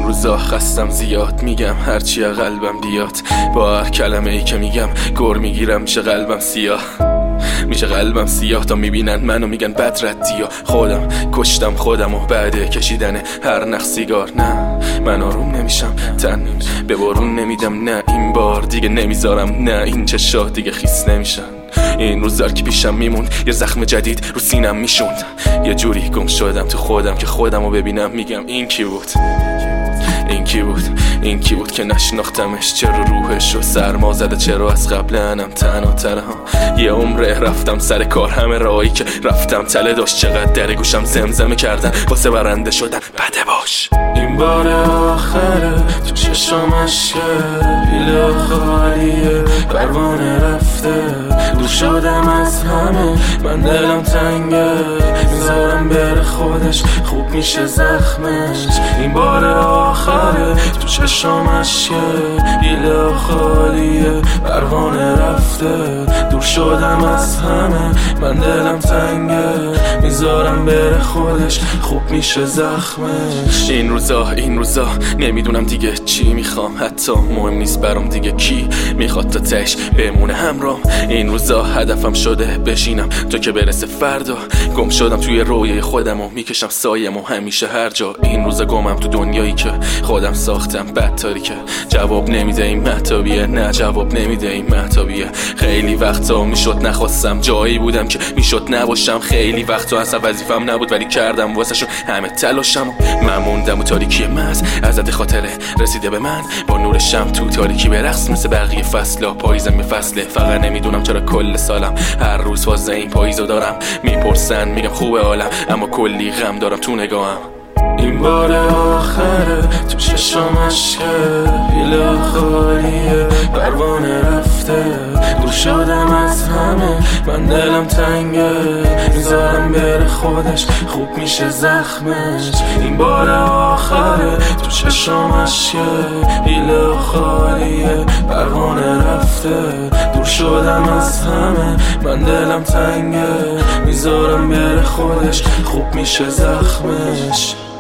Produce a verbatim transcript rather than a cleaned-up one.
این روزا خستم زیاد، میگم هرچی قلبم بیاد. با هر کلمه ای که میگم گر میگیرم، میشه قلبم سیاه، میشه قلبم سیاه. تا میبینن منو میگن بد ردی، خودم کشتم خودم و بعد کشیدن هر نخ سیگار. نه من آروم نمیشم، تن به بارون نمیدم. نه این بار دیگه نمیذارم، نه این چشا دیگه خیس نمیشن. این روزا که پیشم میموند یه زخم جدید رو سینم میشوند. یه جوری گم شدم تو خودم که خودم رو ببینم، میگم این کی بود، این کی بود، این کی بود که نشناختمش. چرا روحش رو سرما زده، چرا از قبل انم تنها تنها. یه عمره رفتم سر کار، همه راهی که رفتم تله داشت. چقدر در گوشم زمزمه کردن واسه برنده شدن، بده باش. این بار آخره تو چشم اشکه، پیله خالیه پروانه رفته. دور شدم از همه، من دلم تنگه، میذارم بره خودش، خوب میشه زخمش. این بار آخره تو چشم اشکه، پیله خالیه پروانه رفته. دور شدم از همه، من دلم تنگه، میذارم بره خودش، خوب میشه زخمش. این روزا این روزا نمیدونم دیگه چی میخوام، حتی مهم نیست برام دیگه کی میخواد تا تش بمونه همرام. این روزا هدفم شده بشینم تا که برسه فردا. گم شدم توی رویای خودم و میکشم سایه‌مو همیشه هر جا. این روزا گمم تو دنیایی که خودم ساختم، بد تاریکه. جواب نمیده این مهتابیه، نه جواب نمیده این مهتابیه. خیلی وقتا میشد نخواستم، جایی بودم که میشد نباشم. خیلی وقتا اصلا وظیفم نبود ولی کردم واسه شون همه تلاشم. من موندم و تاریکی مز ازت خاطره رسیده به من، با نور شم تو تاریکی برقص مثل بقیه فصلا. پاییزم به فصله، فقط نمیدونم چرا کل سالم هر روز فازه این پاییزو دارم. میپرسن میگم خوبه حالم، اما کلی غم دارم تو نگاهم. این بار آخره تو چشم اشکه، پیله خالیه پروانه رفته. دور شدم از همه، من دلم تنگه، میذارم بره خودش، خوب میشه زخمش. این بار آخره تو چشم اشکه، پیله خالیه پروانه رفته. دور شدم از همه، من دلم تنگه، میذارم بره خودش، خوب میشه زخمش.